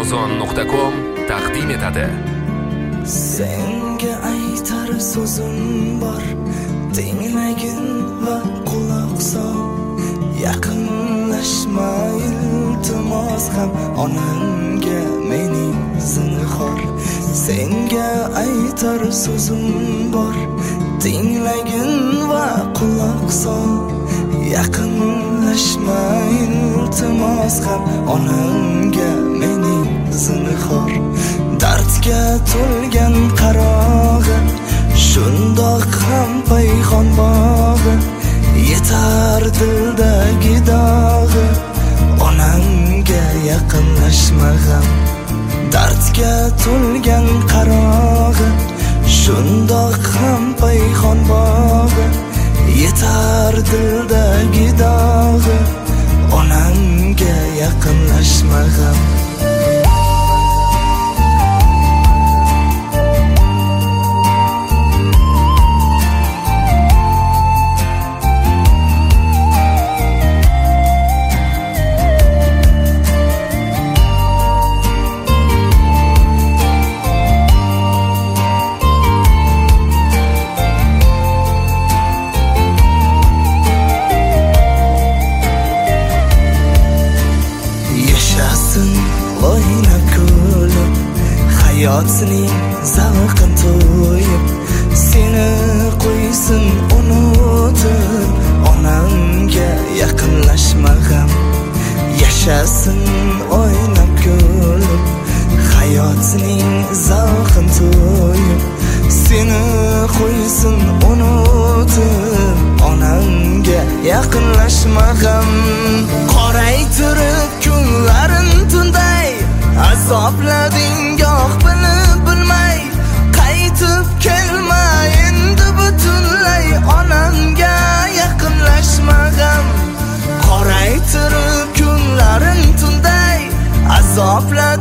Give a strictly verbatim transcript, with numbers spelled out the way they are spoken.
amazon nuqta com taqdim etadi. Senga aytar so'zim bor, tinglagin va quloq sol. Yaqinlashma iltimos ham onamga mening zinhor. Senga aytar so'zim bor, tinglagin va quloq sol. Yaqinlashma iltimos ham onamga mening zinhor. Dardga to'lgan qarog'i, shundoq ham payxon bog'i. Yetar dildagi dog'i, onamga yaqinlashma ham. Dardga to'lgan qarog'i, shundoq ham payxon bog'i. Yetar dildagi dog'i, onamga yaqinlashma ham. Oyna kulib, hayotning zavqin to'yib, seni qo'ysin unutib, onamga yaqinlashma ham. Yashasin oyna kulib, hayotning zavqin to'yib, seni qo'ysin unutib, onamga yaqinlashma ham. Qoraytirib kunlarin tunday, azoblading goh bilib bilmay. Qaytib kelma endi butunlay, onamga yaqinlashma ham. Qoraytirib kunlarin tunday, azoblading